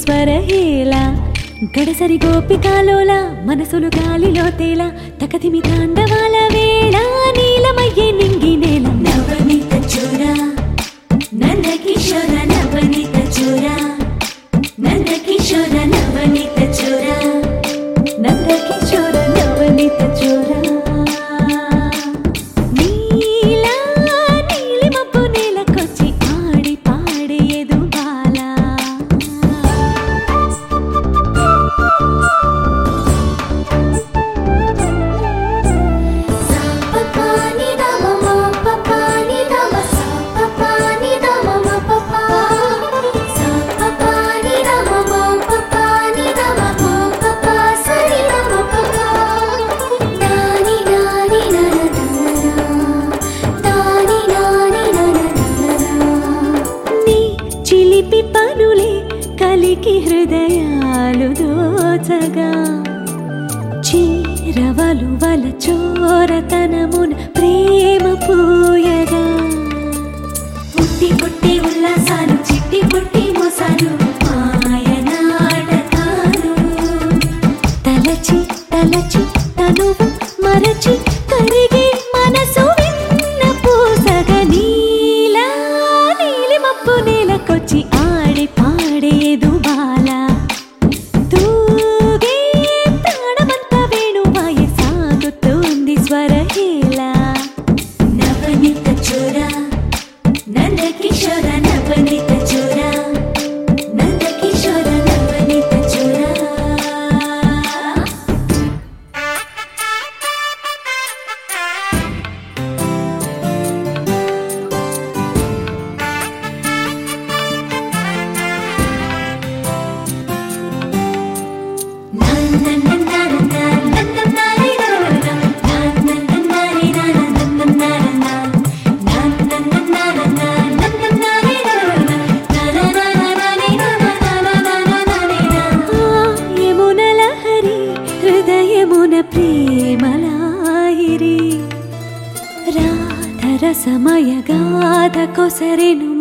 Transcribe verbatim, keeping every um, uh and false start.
స్వరహేలా గడసరి గోపికాలోలా మనసులు గాలిలో తేలా తకతిమి తాండవాల వేళ నీలమయ్యే నింగి నేల నవనీత చోరా నంద కిషోర నవనీత చోరా నంద కిషోర నవనీత చోరా నంద కిషోర నవనీత చోరా నీలా నీలి మబ్బు నేలకొచ్చి ఆడి పాడేదు బాలా సాపపాని దమమ పపాని దమ సాపపాని దమమ పపా సాపపాని దమమ పపాని దమ పపా సరి దమ పపా నాని నాని నననన నాని నాని నననన నీ చిలిపి పనులే కలికి హృదయాలు దోచగా చీరవలు వల చోరతనమున ప్రేమ పూయగా పుట్టి పుట్టి ఉల్లాసాలు చిట్టి పుట్టి మోసాలు మాయ నాటకాలు తలచి తలచి తనువు మరచి కరిగి మనసు విన్న పూసగ నీలా నీలి మబ్బు నేలకొచ్చి ఆడి పాడేదు బాలా తూగే ప్రాణమంతా వేణువాయే సాగుతోంది స్వరహేలా నవనీత చోరా నంద కిషోర నవనీత చోరా నంద కిషోర నవనీత చోరా యమునల హరి హృదయమున ప్రేమలాహిరి రాధ రసమయ గాథ కొసరెను